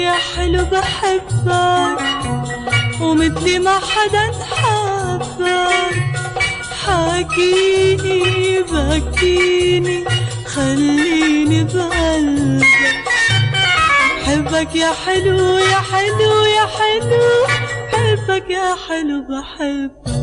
يا حلو بحبك ومثلي ما حدا حبك. حاكيني بكيني خليني بقلبك. بحبك يا حلو يا حلو يا حلو، بحبك يا حلو بحبك.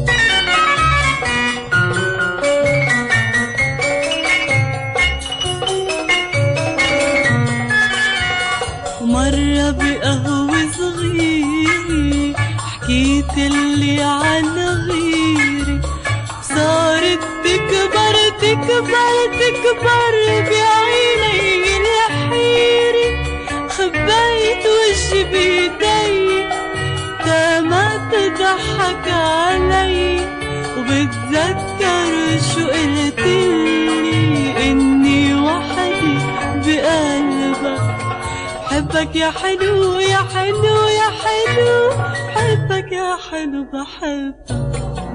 ومرة بقهوة صغيري حكيت اللي عن غيري، صارت تكبر تكبر تكبر بعيني الحيري. خبيت وجهي بيدي تا ما تضحك علي، وبتذكر شو قلتلي إني وحدي بقلبك. بحبك يا حلو يا حلو يا حلو، بحبك يا حلو بحبك.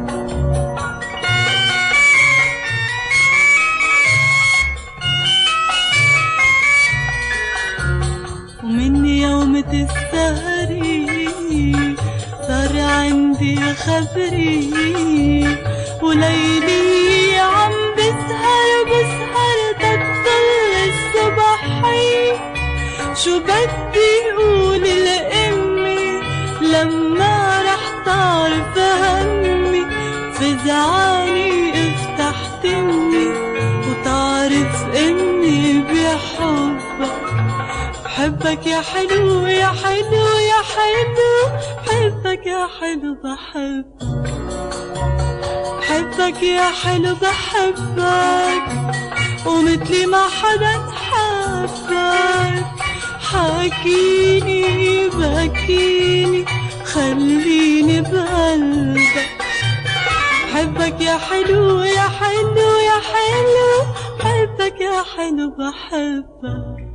ومن يومة السهري صار عندي خبري، وليلي عم بسهر بسهر تضل الصبحي. شو بدي قول لأمي لما رح تعرف همي، فزعاني افتح تمي وتعرف اني بحبك. بحبك يا حلو يا حلو يا حلو، بحبك يا حلو بحبك. بحبك يا حلو بحبك ومثلي ما حدا حبك. حاكيني بكيني خليني بقلبك. بحبك يا حلو يا حلو يا حلو، بحبك يا حلو بحبك.